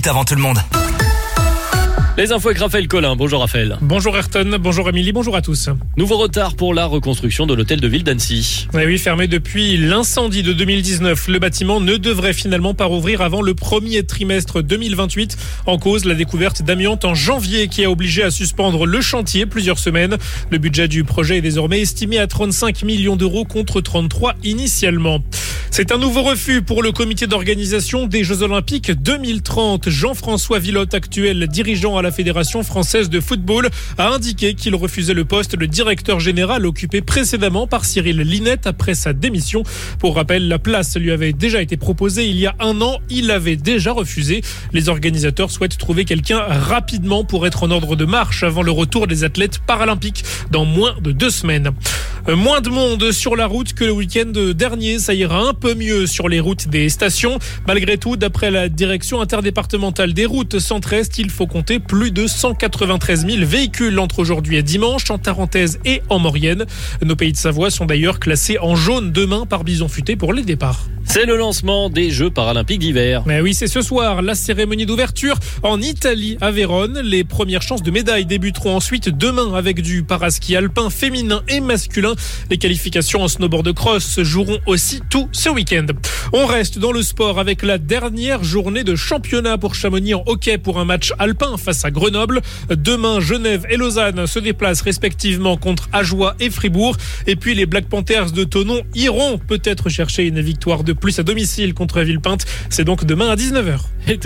minutes avant tout le monde. Les infos avec Raphaël Collin. Bonjour Raphaël. Bonjour Ayrton, bonjour Amélie, bonjour à tous. Nouveau retard pour la reconstruction de l'hôtel de ville d'Annecy. Oui, fermé depuis l'incendie de 2019. Le bâtiment ne devrait finalement pas rouvrir avant le premier trimestre 2028. En cause, la découverte d'amiante en janvier qui a obligé à suspendre le chantier plusieurs semaines. Le budget du projet est désormais estimé à 35 millions d'euros contre 33 initialement. C'est un nouveau refus pour le comité d'organisation des Jeux Olympiques 2030. Jean-François Villotte, actuel dirigeant à la Fédération française de football, a indiqué qu'il refusait le poste de directeur général occupé précédemment par Cyril Linette après sa démission. Pour rappel, la place lui avait déjà été proposée il y a un an. Il avait déjà refusé. Les organisateurs souhaitent trouver quelqu'un rapidement pour être en ordre de marche avant le retour des athlètes paralympiques dans moins de 2 semaines. Moins de monde sur la route que le week-end dernier. Ça ira un peu mieux sur les routes des stations. Malgré tout, d'après la direction interdépartementale des routes centre-est, il faut compter plus de 193 000 véhicules entre aujourd'hui et dimanche en Tarentaise et en Maurienne. Nos pays de Savoie sont d'ailleurs classés en jaune demain par Bison Futé pour les départs. C'est le lancement des Jeux paralympiques d'hiver. Mais oui, c'est ce soir, la cérémonie d'ouverture en Italie, à Vérone. Les premières chances de médailles débuteront ensuite demain avec du paraski alpin féminin et masculin. Les qualifications en snowboard cross se joueront aussi tout ce week-end. On reste dans le sport avec la dernière journée de championnat pour Chamonix en hockey pour un match alpin face à Grenoble. Demain, Genève et Lausanne se déplacent respectivement contre Ajoie et Fribourg. Et puis les Black Panthers de Thonon iront peut-être chercher une victoire de plus à domicile contre Villepinte. C'est donc demain à 19h.